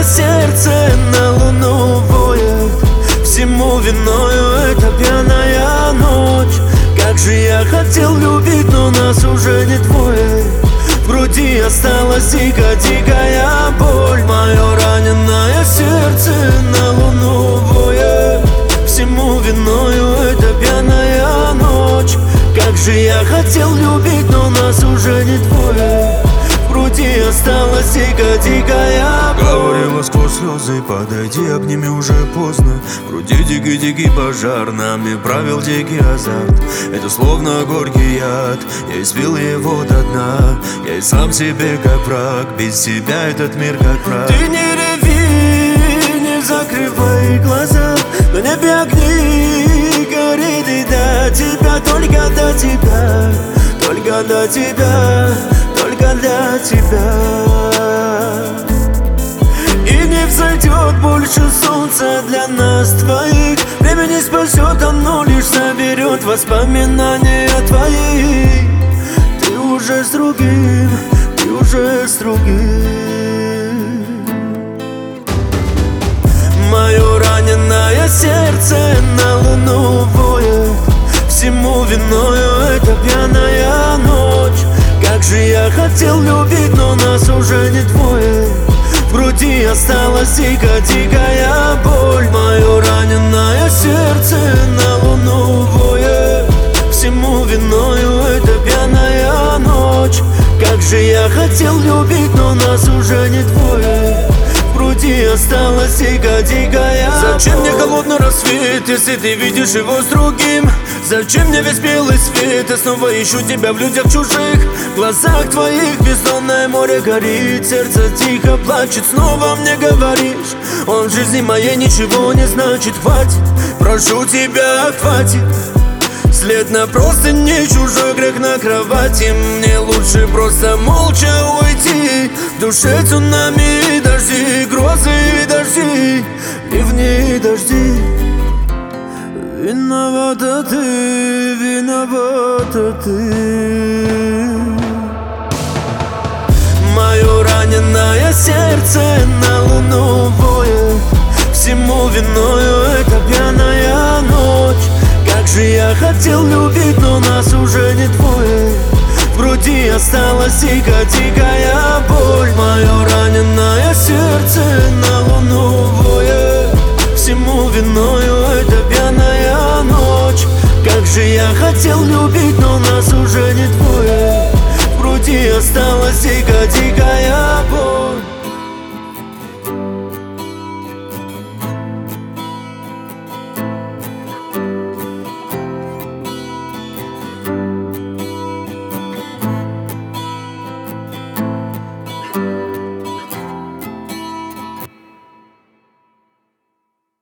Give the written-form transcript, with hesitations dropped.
сердце на луну воет. Всему виною эта пьяная ночь. Как же я хотел любить, но нас уже не двое. В груди осталась дикая боль. Мое раненое сердце на луну воет. Всему виною эта пьяная ночь. Как же я хотел любить, но нас уже не двое. В груди осталась дикая боль. Говорила сквозь слезы: подойди, обними, уже поздно. В груди дикий пожар, нами правил дикий азарт. Это словно горький яд, я испил его до дна. Я и сам себе как враг, без тебя этот мир как прах. Ты не реви, не закрывай глаза. На небе огни горит, и до тебя, только до тебя, только до тебя, только для тебя. И не взойдет больше солнца для нас двоих. Время не спасет, оно лишь заберет воспоминания твои. Ты уже с другим, ты уже с другим. Мое раненое сердце на луну воет. Всему виною эта пьяная ночь. Как же я хотел любить, но нас уже не двое. В груди осталась дикая боль. Мое раненое сердце на луну воет. Всему виною эта пьяная ночь. Как же я хотел любить, но нас уже не двое. В груди осталась дикая боль. Зачем мне холодный рассвет, если ты видишь его с другим? Зачем мне весь белый свет, я снова ищу тебя в людях чужих. В глазах твоих бездонное море горит. Сердце тихо плачет, снова мне говоришь: он в жизни моей ничего не значит. Хватит, прошу тебя, хватит. След на простыне, чужой грех на кровати. Мне лучше просто молча уйти. В душе цунами и дожди, грозы и дожди, ливни и дожди. Виновата ты, виновата ты. Мое раненое сердце на луну воет. Всему виною эта пьяная ночь. Как же я хотел любить, но нас уже не двое. В груди осталась дикая боль. Мое раненое сердце на луну воет. Всему виною эта пьяная ночь. Как же я хотел любить, но нас уже не двое. В груди осталась дикая боль.